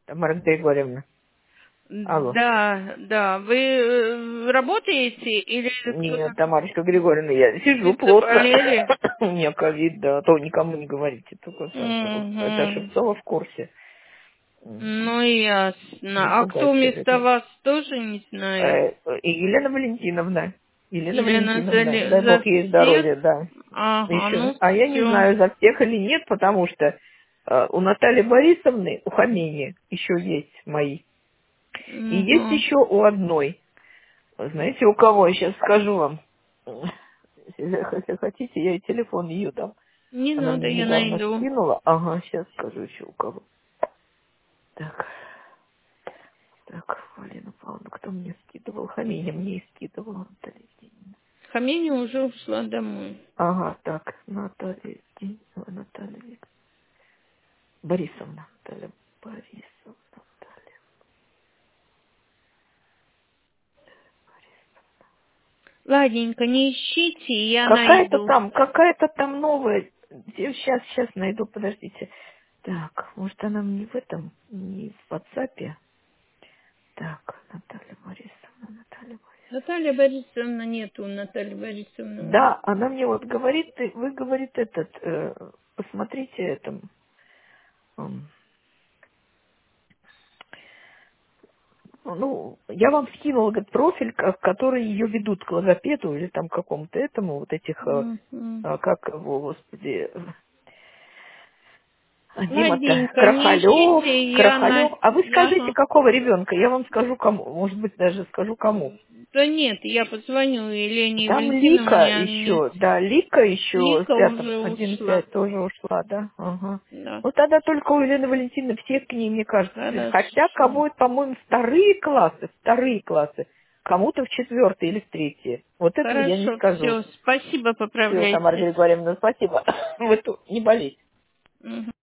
Тамара Григорьевна. Алло. Да, да. Вы работаете или Нет, кто-то Тамарочка Григорьевна, я сижу вы плохо. заболели? У меня ковид, да. То никому не говорите, только это Угу. Шевцова в курсе. Ну, Не ясно. А кто пугайте вместо людей. вас, тоже не знаю? И Елена Валентиновна. Елена Елена Валентиновна. Дай за бог ей всех? здоровья, да. Ага, Еще. ну А я не все. знаю, за всех или нет, потому что у Натальи Борисовны, у Хамени, еще есть мои. И есть Угу. еще у одной. Знаете, у кого? Я сейчас скажу вам. Если хотите, я ей телефон ее дам. Не Она надо, мне я недавно найду. скинула. Ага, сейчас скажу еще у кого. Так, так, Алина Павловна, кто мне скидывал? Хаминя мне и скидывала. Наталья Евгеньевна. Хаминя уже ушла домой. Ага, так, Наталья Евгеньевна, Борисовна. Наталья Борисовна. Наталья Борисовна. Ладненько, не ищите, я найду. Какая-то там новая. Сейчас найду, подождите. Так, может она не в этом, не в WhatsApp. Так, Наталья Борисовна, Наталья Борисовна. Наталья Борисовна нету, Наталья Борисовна у нас. Да, она мне вот говорит, вы, говорит, посмотрите это, м, ну, я вам скинула, говорит, профиль, который ее ведут к логопеду или там какому-то этому, вот этих, Мгм. как его, господи, Дима-то, Ладненько, не ищите, Крахалев. А вы скажите, Ага. какого ребенка? Я вам скажу кому, может быть, даже скажу кому. Да нет, я позвоню Елене Там Лика Валентиновне, они... еще, да, Лика еще Ника с пятым, уже ушла. 1,5 тоже ушла, да. Ага. Да, Ну тогда только у Елены Валентиновны все к ней, мне кажется. Хотя хорошо. кого-то, по-моему, вторые классы. Кому-то в 4 или в 3. Вот этого я не Хорошо, скажу. все, спасибо, Все, Тамара поправляйте. Григорьевна, спасибо. Вы тут не болейте. Мгм.